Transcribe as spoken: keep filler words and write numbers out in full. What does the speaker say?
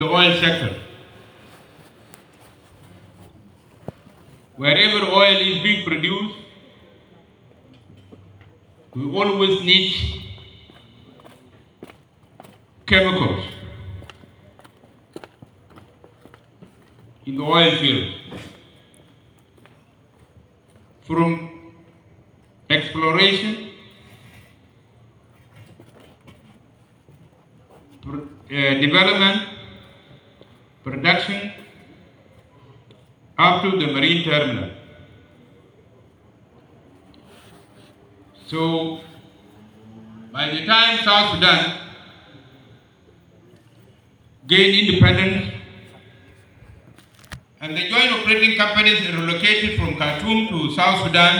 the oil sector. Wherever oil is being produced, we always need chemicals in the oil field. From exploration, pr- uh, development, production, up to the marine terminal. So, by the time South Sudan gained independence and the joint operating companies relocated from Khartoum to South Sudan,